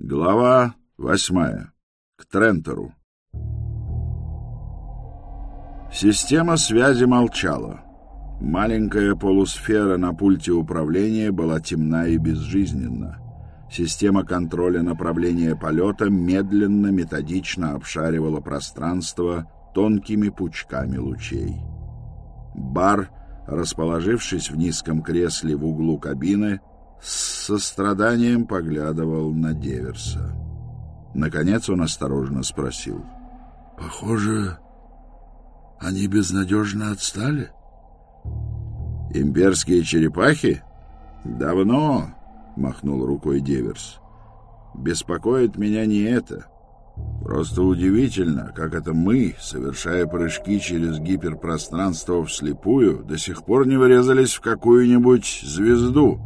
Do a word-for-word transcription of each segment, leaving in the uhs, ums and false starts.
Глава восьмая. К Трентору. Система связи молчала. Маленькая полусфера на пульте управления была темна и безжизненна. Система контроля направления полета медленно, методично обшаривала пространство тонкими пучками лучей. Бар, расположившись в низком кресле в углу кабины, с состраданием поглядывал на Деверса. Наконец он осторожно спросил: «Похоже, они безнадежно отстали?» «Имперские черепахи? Давно!» — махнул рукой Деверс. «Беспокоит меня не это. Просто удивительно, как это мы, совершая прыжки через гиперпространство вслепую, до сих пор не врезались в какую-нибудь звезду.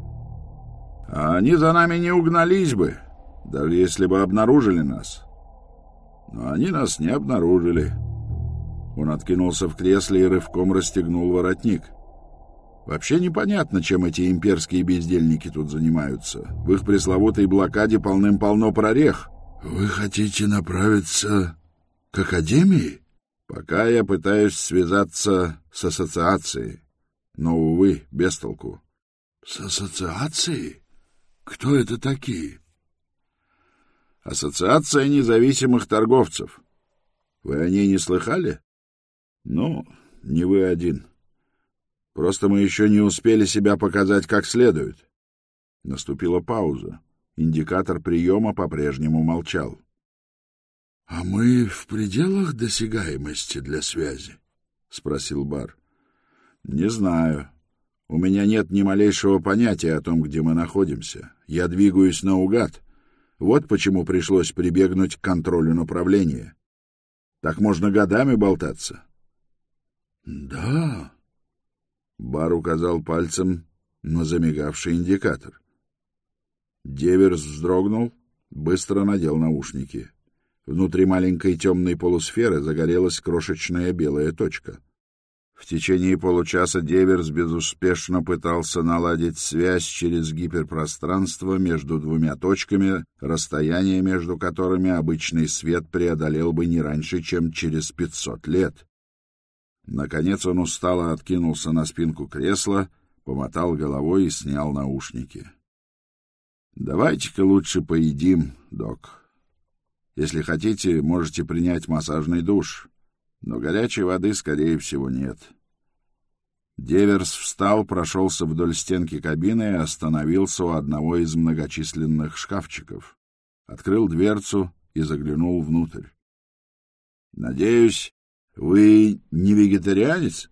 А они за нами не угнались бы, даже если бы обнаружили нас. Но они нас не обнаружили». Он откинулся в кресле и рывком расстегнул воротник. «Вообще непонятно, чем эти имперские бездельники тут занимаются. В их пресловутой блокаде полным-полно прорех». «Вы хотите направиться к Академии?» «Пока я пытаюсь связаться с ассоциацией, но, увы, без толку». «С ассоциацией? Кто это такие?» «Ассоциация независимых торговцев. Вы о ней не слыхали?» «Ну, не вы один. Просто мы еще не успели себя показать как следует». Наступила пауза. Индикатор приема по-прежнему молчал. — А мы в пределах досягаемости для связи? — спросил Бар. — Не знаю. У меня нет ни малейшего понятия о том, где мы находимся. Я двигаюсь наугад. Вот почему пришлось прибегнуть к контролю направления. Так можно годами болтаться. — Да. Бар указал пальцем на замигавший индикатор. Деверс вздрогнул, быстро надел наушники. Внутри маленькой темной полусферы загорелась крошечная белая точка. В течение получаса Деверс безуспешно пытался наладить связь через гиперпространство между двумя точками, расстояние между которыми обычный свет преодолел бы не раньше, чем через пятьсот лет. Наконец он устало откинулся на спинку кресла, помотал головой и снял наушники. «Давайте-ка лучше поедим, док. Если хотите, можете принять массажный душ, но горячей воды, скорее всего, нет». Деверс встал, прошелся вдоль стенки кабины и остановился у одного из многочисленных шкафчиков. Открыл дверцу и заглянул внутрь. «Надеюсь, вы не вегетарианец?»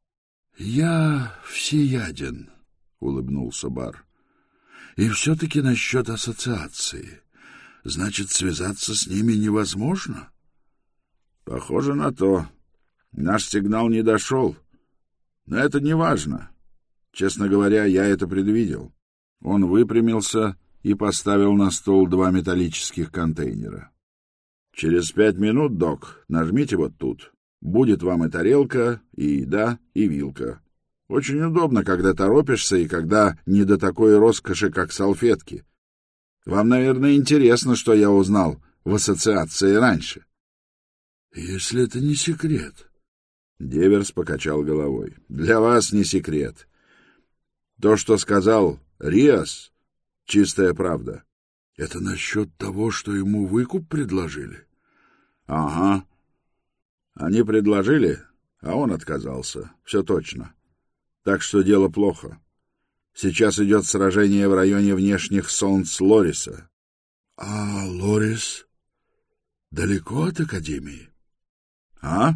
«Я всеяден», — улыбнулся Бар. «И все-таки насчет ассоциации. Значит, связаться с ними невозможно?» «Похоже на то. Наш сигнал не дошел. Но это не важно. Честно говоря, я это предвидел». Он выпрямился и поставил на стол два металлических контейнера. «Через пять минут, док, нажмите вот тут. Будет вам и тарелка, и еда, и вилка. Очень удобно, когда торопишься и когда не до такой роскоши, как салфетки. Вам, наверное, интересно, что я узнал в ассоциации раньше». «Если это не секрет». Деверс покачал головой. «Для вас не секрет. То, что сказал Риас, чистая правда». «Это насчет того, что ему выкуп предложили?» «Ага. Они предложили, а он отказался. Все точно. Так что дело плохо. Сейчас идет сражение в районе внешних солнц Лориса». «А Лорис далеко от Академии?» «А?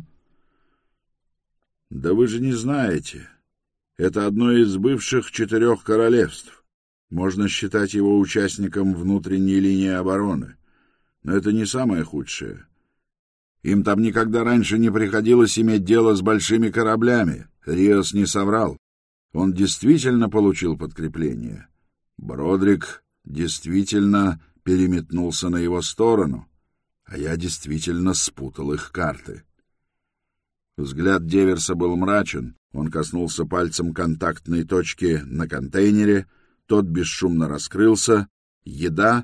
Да вы же не знаете. Это одно из бывших четырех королевств. Можно считать его участником внутренней линии обороны. Но это не самое худшее. Им там никогда раньше не приходилось иметь дело с большими кораблями. Риос не соврал. Он действительно получил подкрепление. Бродрик действительно переметнулся на его сторону, а я действительно спутал их карты». Взгляд Деверса был мрачен. Он коснулся пальцем контактной точки на контейнере, тот бесшумно раскрылся. Еда,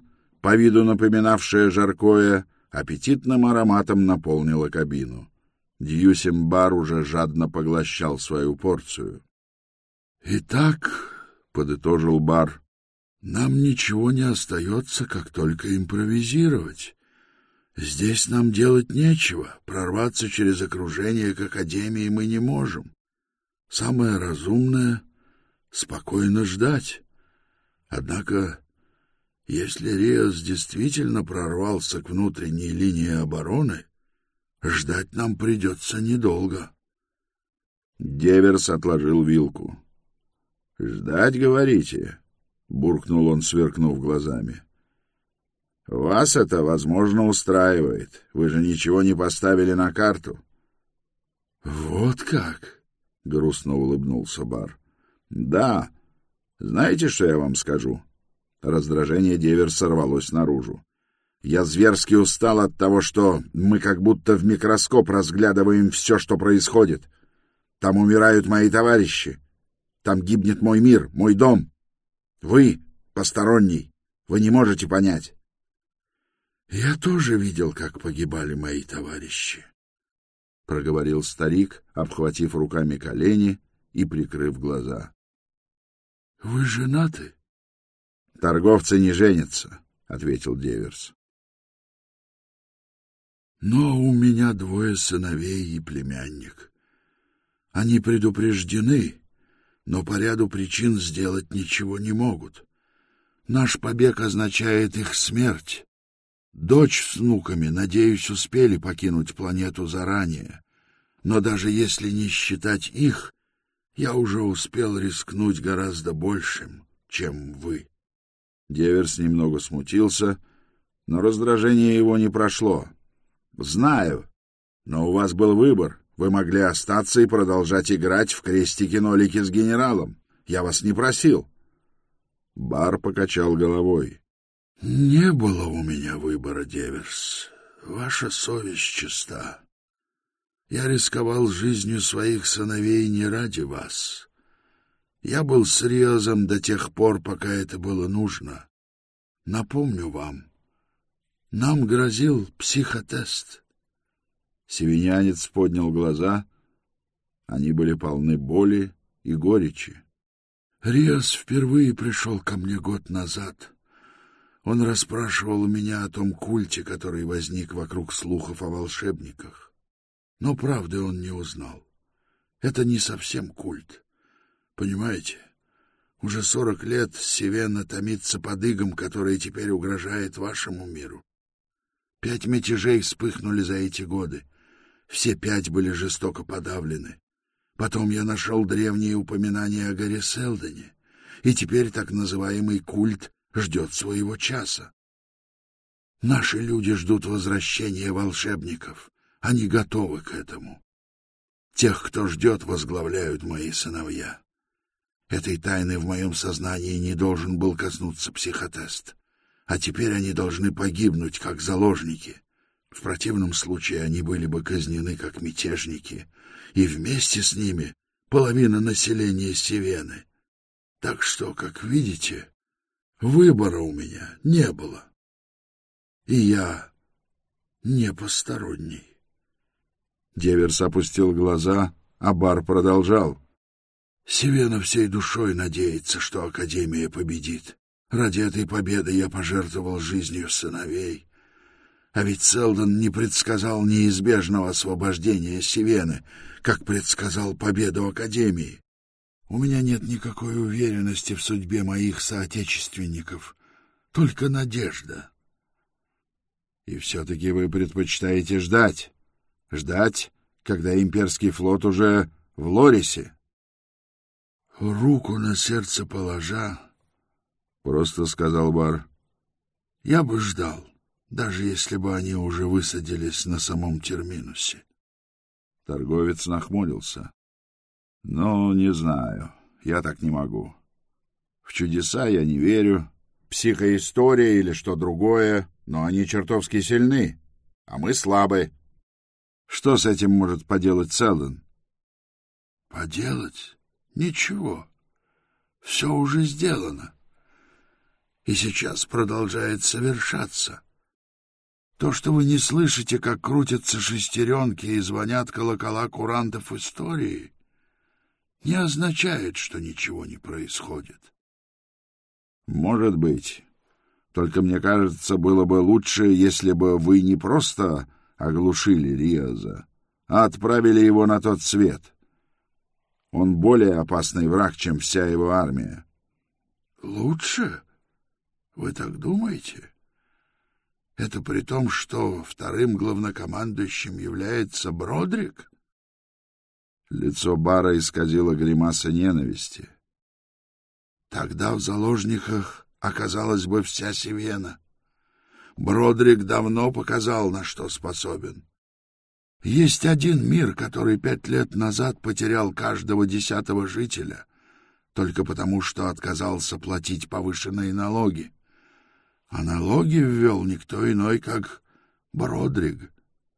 по виду напоминавшее жаркое, аппетитным ароматом наполнило кабину. Дьюсимбар уже жадно поглощал свою порцию. — Итак, — подытожил Бар, — нам ничего не остается, как только импровизировать. Здесь нам делать нечего, прорваться через окружение к Академии мы не можем. Самое разумное — спокойно ждать. Однако, если Риас действительно прорвался к внутренней линии обороны, ждать нам придется недолго. Деверс отложил вилку. — Ждать, говорите? — буркнул он, сверкнув глазами. — Вас это, возможно, устраивает. Вы же ничего не поставили на карту. — Вот как? — грустно улыбнулся Бар. — Да. Знаете, что я вам скажу? Раздражение Деверса рвалось наружу. Я зверски устал от того, что мы как будто в микроскоп разглядываем все, что происходит. Там умирают мои товарищи. Там гибнет мой мир, мой дом. Вы, посторонний, вы не можете понять. — Я тоже видел, как погибали мои товарищи, — проговорил старик, обхватив руками колени и прикрыв глаза. — Вы женаты? — Торговцы не женятся, — ответил Деверс. — Но у меня двое сыновей и племянник. Они предупреждены, но по ряду причин сделать ничего не могут. Наш побег означает их смерть. Дочь с внуками, надеюсь, успели покинуть планету заранее, но даже если не считать их, я уже успел рискнуть гораздо большим, чем вы. Деверс немного смутился, но раздражение его не прошло. — Знаю, но у вас был выбор. Вы могли остаться и продолжать играть в крестики-нолики с генералом. Я вас не просил. Бар покачал головой. — Не было у меня выбора, Деверс. Ваша совесть чиста. Я рисковал жизнью своих сыновей не ради вас. Я был с Риазом до тех пор, пока это было нужно. Напомню вам, нам грозил психотест. Севинянец поднял глаза. Они были полны боли и горечи. Риас впервые пришел ко мне год назад. Он расспрашивал у меня о том культе, который возник вокруг слухов о волшебниках. Но правды он не узнал. Это не совсем культ. Понимаете, уже сорок лет Севена томится под игом, который теперь угрожает вашему миру. Пять мятежей вспыхнули за эти годы. Все пять были жестоко подавлены. Потом я нашел древние упоминания о горе Селдоне, и теперь так называемый культ ждет своего часа. Наши люди ждут возвращения волшебников. Они готовы к этому. Тех, кто ждет, возглавляют мои сыновья. Этой тайны в моем сознании не должен был коснуться психотест. А теперь они должны погибнуть, как заложники. В противном случае они были бы казнены, как мятежники, и вместе с ними половина населения Севены. Так что, как видите, выбора у меня не было. И я не посторонний. Деверс опустил глаза, а Бар продолжал. Севена всей душой надеется, что Академия победит. Ради этой победы я пожертвовал жизнью сыновей. А ведь Селдон не предсказал неизбежного освобождения Севены, как предсказал победу Академии. У меня нет никакой уверенности в судьбе моих соотечественников, только надежда. И все-таки вы предпочитаете ждать? Ждать, когда имперский флот уже в Лорисе? — Руку на сердце положа, — просто сказал Бар, — я бы ждал, даже если бы они уже высадились на самом терминусе. Торговец нахмурился. — Ну, не знаю, я так не могу. В чудеса я не верю, психоистория или что другое, но они чертовски сильны, а мы слабы. Что с этим может поделать Селдон? — Поделать? Ничего. Все уже сделано. и сейчас продолжает совершаться. То, что вы не слышите, как крутятся шестеренки и звонят колокола курантов истории, не означает, что ничего не происходит. Может быть. Только мне кажется, было бы лучше, если бы вы не просто оглушили Риоза, а отправили его на тот свет. Он более опасный враг, чем вся его армия. Лучше? Вы так думаете? Это при том, что вторым главнокомандующим является Бродрик? Лицо Бара исказило гримаса ненависти. Тогда в заложниках оказалась бы вся Сивена. Бродрик давно показал, на что способен. Есть один мир, который пять лет назад потерял каждого десятого жителя, только потому, что отказался платить повышенные налоги. А налоги ввел никто иной, как Бродрик.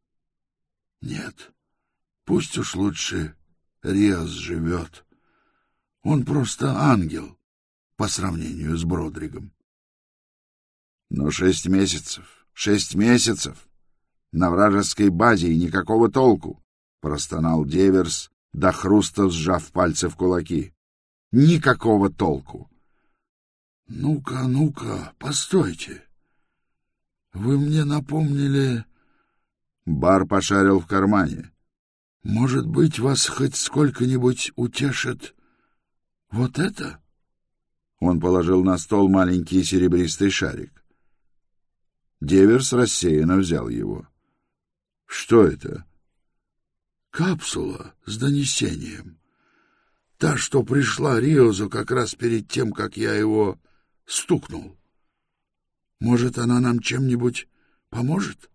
Нет, пусть уж лучше Риос живет. Он просто ангел по сравнению с Бродригом. Но шесть месяцев, шесть месяцев на вражеской базе и никакого толку, простонал Деверс, до хруста сжав пальцы в кулаки. Никакого толку. Ну-ка, ну-ка, постойте. Вы мне напомнили... Бар пошарил в кармане. Может быть, вас хоть сколько-нибудь утешит вот это? Он положил на стол маленький серебристый шарик. Деверс рассеянно взял его. Что это? Капсула с донесением. Та, что пришла Риозу как раз перед тем, как я его стукнул. Может, она нам чем-нибудь поможет?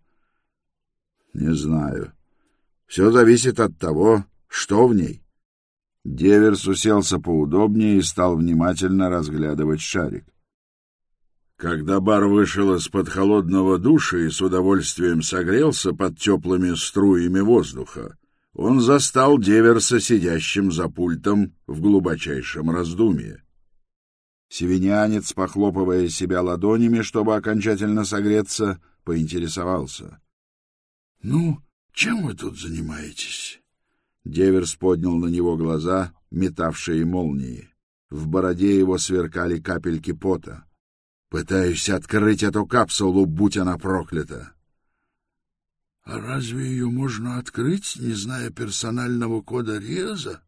Не знаю. Все зависит от того, что в ней. Деверс уселся поудобнее и стал внимательно разглядывать шарик. Когда Бар вышел из-под холодного душа и с удовольствием согрелся под теплыми струями воздуха, он застал Деверса сидящим за пультом в глубочайшем раздумье. Севинянец, похлопывая себя ладонями, чтобы окончательно согреться, поинтересовался. — Ну, чем вы тут занимаетесь? Деверс поднял на него глаза, метавшие молнии. В бороде его сверкали капельки пота. «Пытаюсь открыть эту капсулу, будь она проклята!» «А разве ее можно открыть, не зная персонального кода Риоза?»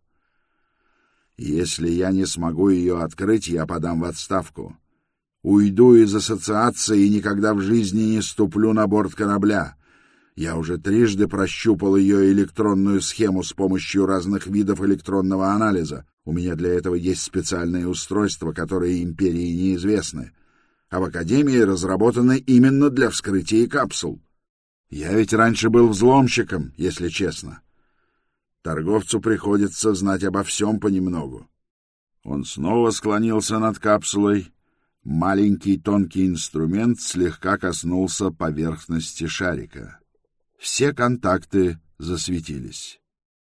«Если я не смогу ее открыть, я подам в отставку. Уйду из ассоциации и никогда в жизни не ступлю на борт корабля. Я уже трижды прощупал ее электронную схему с помощью разных видов электронного анализа. У меня для этого есть специальные устройства, которые империи неизвестны, а в Академии разработаны именно для вскрытия капсул. Я ведь раньше был взломщиком, если честно. Торговцу приходится знать обо всем понемногу». Он снова склонился над капсулой. Маленький тонкий инструмент слегка коснулся поверхности шарика. Все контакты засветились.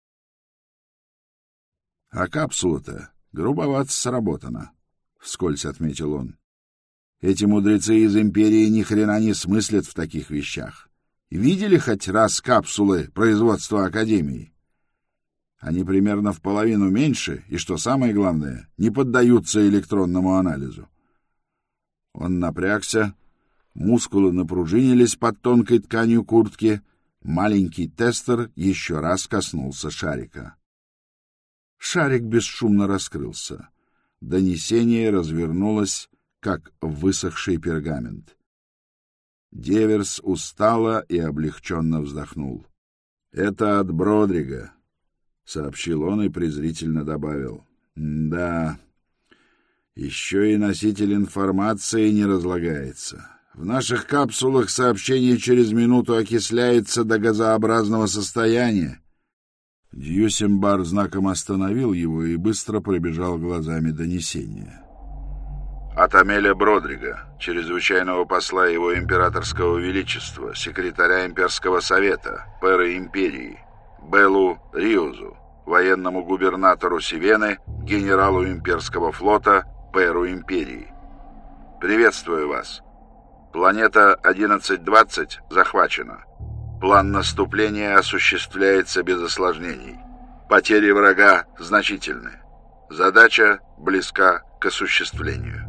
«А капсула-то грубовато сработана», — вскользь отметил он. «Эти мудрецы из Империи ни хрена не смыслят в таких вещах. Видели хоть раз капсулы производства Академии? Они примерно в половину меньше и, что самое главное, не поддаются электронному анализу». Он напрягся, мускулы напружинились под тонкой тканью куртки. Маленький тестер еще раз коснулся шарика. Шарик бесшумно раскрылся. Донесение развернулось, как высохший пергамент. Деверс устало и облегченно вздохнул. «Это от Бродрига», — сообщил он и презрительно добавил. «Да, еще и носитель информации не разлагается. В наших капсулах сообщение через минуту окисляется до газообразного состояния». Дьюсимбар знаком остановил его и быстро пробежал глазами донесение. «От Амеля Бродрига, чрезвычайного посла его императорского величества, секретаря имперского совета, пэра империи, Беллу Риозу, военному губернатору Сивены, генералу имперского флота, пэру империи. приветствую вас. Планета одиннадцать двадцать захвачена. План наступления осуществляется без осложнений. Потери врага значительны. Задача близка к осуществлению».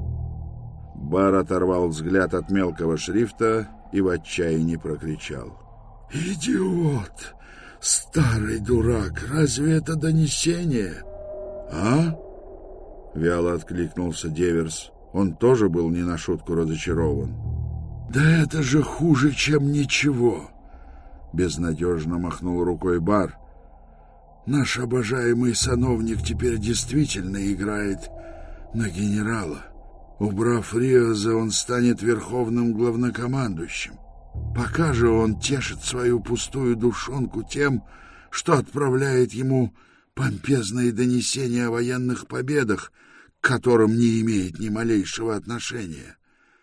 Бар оторвал взгляд от мелкого шрифта и в отчаянии прокричал: «Идиот! Старый дурак! Разве это донесение?» «А?» — вяло откликнулся Деверс. Он тоже был не на шутку разочарован. «Да это же хуже, чем ничего!» — безнадежно махнул рукой Бар. «Наш обожаемый сановник теперь действительно играет на генерала. Убрав Риоза, он станет верховным главнокомандующим. Пока же он тешит свою пустую душонку тем, что отправляет ему помпезные донесения о военных победах, к которым не имеет ни малейшего отношения.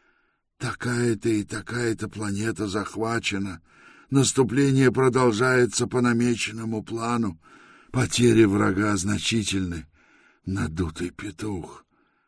Такая-то и такая-то планета захвачена, наступление продолжается по намеченному плану, потери врага значительны, надутый петух».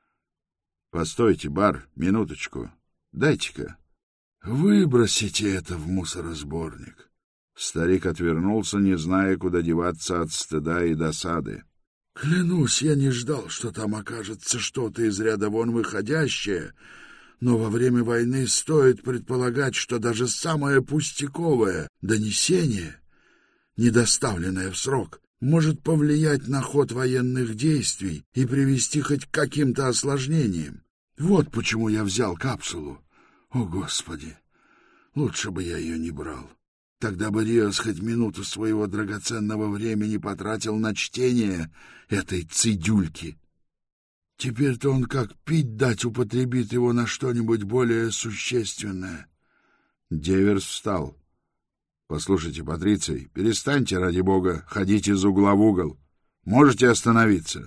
«Постойте, Бар, минуточку. Дайте-ка». «Выбросите это в мусоросборник». Старик отвернулся, не зная, куда деваться от стыда и досады. «Клянусь, я не ждал, что там окажется что-то из ряда вон выходящее, но во время войны стоит предполагать, что даже самое пустяковое донесение, недоставленное в срок, может повлиять на ход военных действий и привести хоть к каким-то осложнениям. Вот почему я взял капсулу. О, Господи! Лучше бы я ее не брал. Тогда бы Риос хоть минуту своего драгоценного времени потратил на чтение этой цидюльки. Теперь-то он как пить дать употребит его на что-нибудь более существенное». Деверс встал. «Послушайте, Патриций, перестаньте, ради бога, ходить из угла в угол. Можете остановиться?»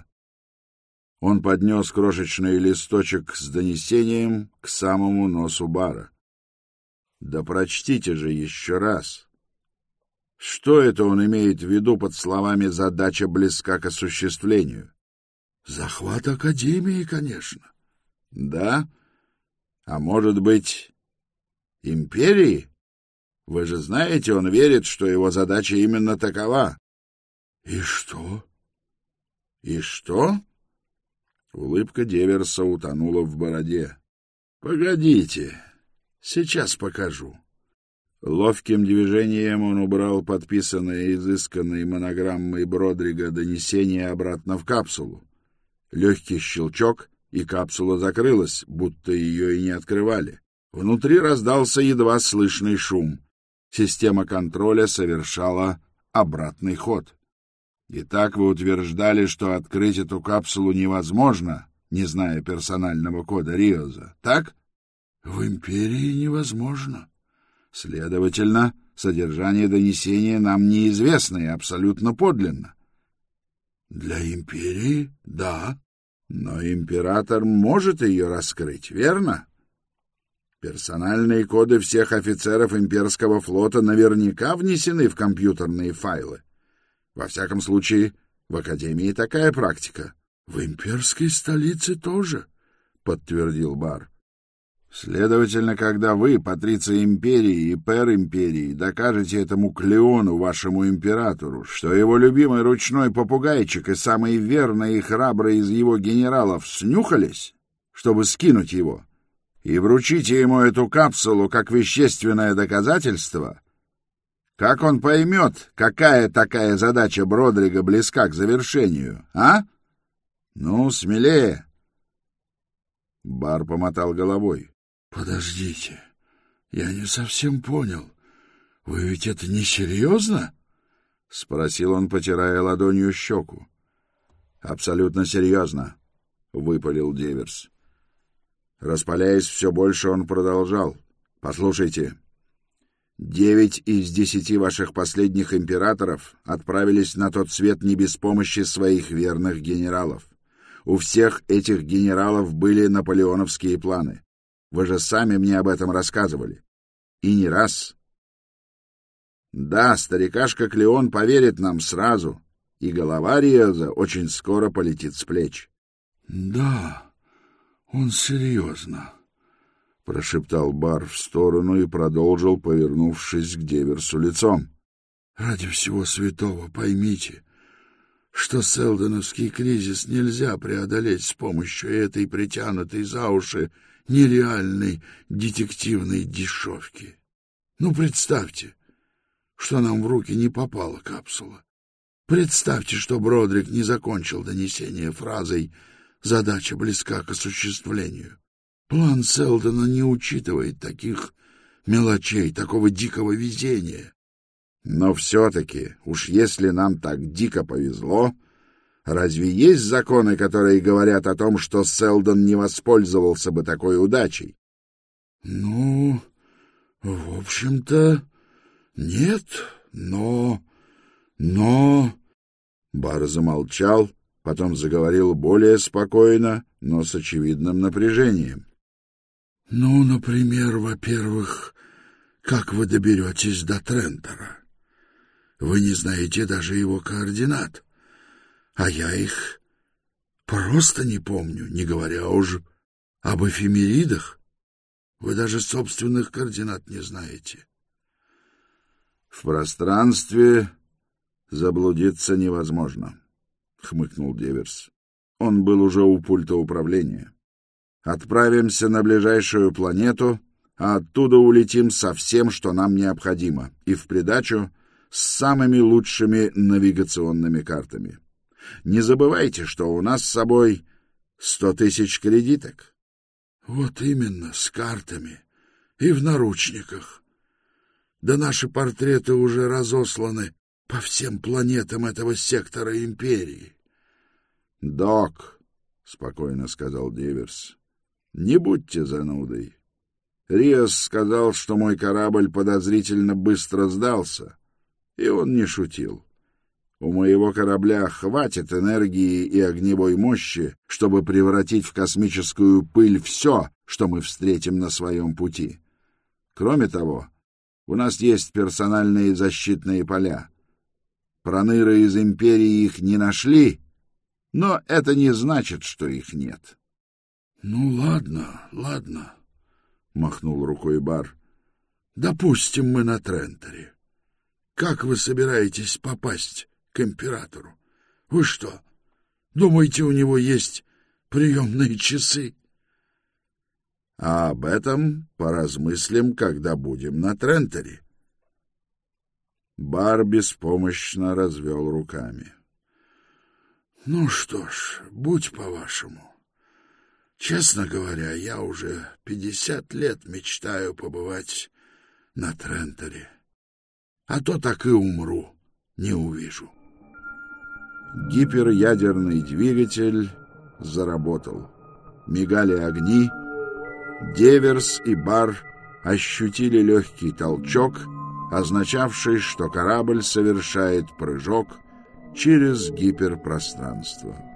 Он поднес крошечный листочек с донесением к самому носу Бара. «Да прочтите же еще раз. Что это он имеет в виду под словами «задача близка к осуществлению»?» «Захват Академии, конечно». «Да? А может быть, империи? Вы же знаете, он верит, что его задача именно такова». «И что?» «И что?» Улыбка Деверса утонула в бороде. «Погодите, сейчас покажу». Ловким движением он убрал подписанное изысканной монограммой Бродрига донесение обратно в капсулу. Легкий щелчок, и капсула закрылась, будто ее и не открывали. Внутри раздался едва слышный шум. Система контроля совершала обратный ход. «Итак, вы утверждали, что открыть эту капсулу невозможно, не зная персонального кода Риоза, так?» «В Империи невозможно». «Следовательно, содержание донесения нам неизвестно и абсолютно подлинно». «Для Империи — да». «Но император может ее раскрыть, верно? Персональные коды всех офицеров имперского флота наверняка внесены в компьютерные файлы. Во всяком случае, в Академии такая практика». «В имперской столице тоже», — подтвердил Бар. «Следовательно, когда вы, патриция империи и пэр империи, докажете этому Клеону, вашему императору, что его любимый ручной попугайчик и самый верный и храбрый из его генералов снюхались, чтобы скинуть его, и вручите ему эту капсулу как вещественное доказательство, как он поймет, какая такая задача Бродрига близка к завершению, а? Ну, смелее!» Бар помотал головой. «Подождите, я не совсем понял. Вы ведь это не серьезно?» — спросил он, потирая ладонью щеку. «Абсолютно серьезно», — выпалил Деверс. Распаляясь все больше, он продолжал. «Послушайте, девять из десяти ваших последних императоров отправились на тот свет не без помощи своих верных генералов. У всех этих генералов были наполеоновские планы. Вы же сами мне об этом рассказывали. И не раз. Да, старикашка Клеон поверит нам сразу, и голова Риоза очень скоро полетит с плеч». «Да, он серьезно. — прошептал Бар в сторону и продолжил, повернувшись к Деверсу лицом. — Ради всего святого поймите, что селдоновский кризис нельзя преодолеть с помощью этой притянутой за уши нереальной детективной дешевки. Ну, представьте, что нам в руки не попала капсула. Представьте, что Бродрик не закончил донесение фразой «Задача близка к осуществлению». План Селдона не учитывает таких мелочей, такого дикого везения. Но все-таки, уж если нам так дико повезло, разве есть законы, которые говорят о том, что Селдон не воспользовался бы такой удачей? — Ну, в общем-то, нет, но... но... Бар замолчал, потом заговорил более спокойно, но с очевидным напряжением. — Ну, например, во-первых, как вы доберетесь до Трентора? Вы не знаете даже его координат, а я их просто не помню, не говоря уже об эфемеридах. Вы даже собственных координат не знаете. — В пространстве заблудиться невозможно, — хмыкнул Деверс. Он был уже у пульта управления. Отправимся на ближайшую планету, а оттуда улетим со всем, что нам необходимо, и в придачу с самыми лучшими навигационными картами. Не забывайте, что у нас с собой сто тысяч кредиток. — Вот именно, с картами и в наручниках. Да наши портреты уже разосланы по всем планетам этого сектора Империи. — Док, — спокойно сказал Деверс, — не будьте занудой. Риас сказал, что мой корабль подозрительно быстро сдался, и он не шутил. У моего корабля хватит энергии и огневой мощи, чтобы превратить в космическую пыль все, что мы встретим на своем пути. Кроме того, у нас есть персональные защитные поля. Проныры из Империи их не нашли, но это не значит, что их нет. — Ну, ладно, ладно, — махнул рукой Бар. — Допустим, мы на Тренторе. Как вы собираетесь попасть к императору? Вы что, думаете, у него есть приемные часы? — А об этом поразмыслим, когда будем на Тренторе. Бар беспомощно развел руками. — Ну что ж, будь по-вашему. Честно говоря, я уже пятьдесят лет мечтаю побывать на Тренторе. А то так и умру, не увижу. Гиперядерный двигатель заработал. Мигали огни. Деверс и Бар ощутили легкий толчок, означавший, что корабль совершает прыжок через гиперпространство.